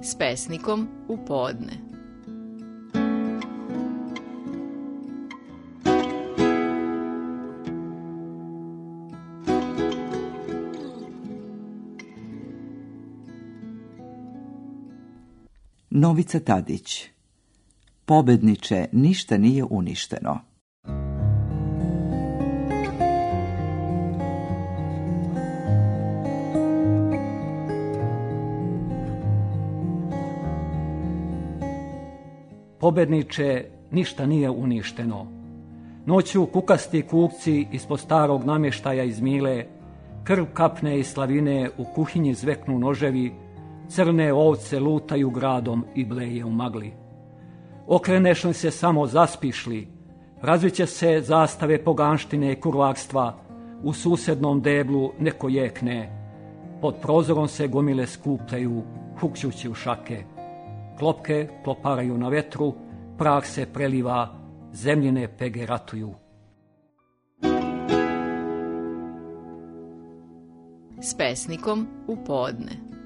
S pesnikom u podne. Novica Tadić. Pobedniče, ništa nije uništeno. Pobedniče, ništa nije uništeno. Noću kukasti kukci ispod starog namještaja iz Mile, krv kapne iz slavine, u kuhinji zveknu noževi, crne ovce lutaju gradom i bleje u magli. Okreneš li se samo zaspišli, razviće se zastave poganštine i kurvarstva, u susednom deblu neko jekne, pod prozorom se gomile skupljaju, hukćući u šake. Klopke kloparaju na vetru, prah se preliva, zemljine pege ratuju. S pesnikom u podne.